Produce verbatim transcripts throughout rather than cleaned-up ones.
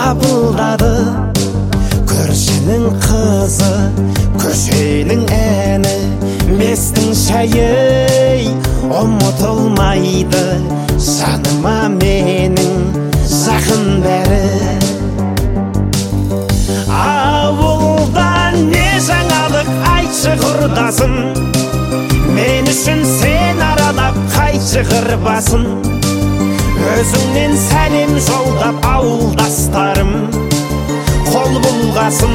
қабылдады. Көршінің қызы, көшенің әні, бестің шайы ұмытылмайды. Жаныма менің жақын бәрі. Ауылда не жаңалық айтшы құрдасым, мен үшін сен аралап қайтшы қырбасын. Өзіңнен сәлем жолдап ауылдастарым қол бұлғасын.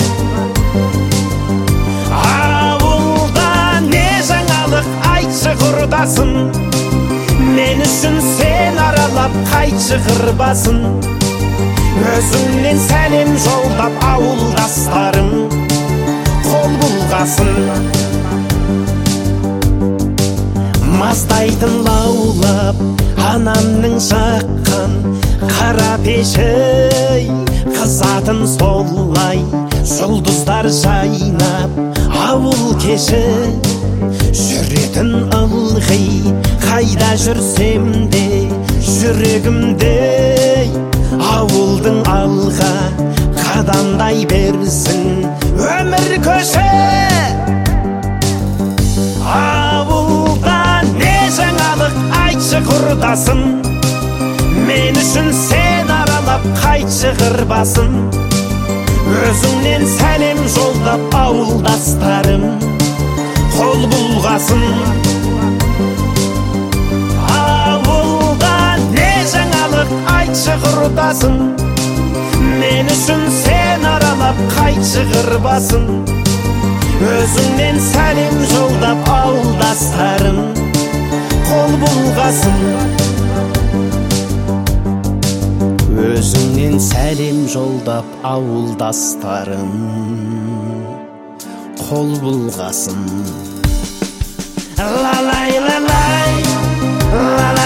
Ауылда не жаңалық айтшы құрдасым, мен үшін сен аралап қайтшы қырбасын. Өзіңнен сәлем жолдап ауылдастарым қол бұлғасын. Мастайтын лаулап анамның жаққан қара пеші, қызатын солай жұлдыздар жайнап ауыл кеші. Жүретін ылғи қайда жүрсем де жүрегімде ауылдың алға қадамдай берсін өмір көші. Ауылда не жаңалық айтшы құрдасым, мен үшін сен аралап қайтшы қырбасын. Өзіңнен сәлем жолдап ауылдастарым қол бұлғасын. Ауылда не жаңалық айтшы құрдасым, мен үшін сен аралап қайтшы қырбасын. Өзіңнен сәлем жолдап ауылдастарым қол бұлғасын. Өзіңнен сәлем жолдап ауылдастарым қол бұлғасын. Ла-лай, ла-лай, ла-лай.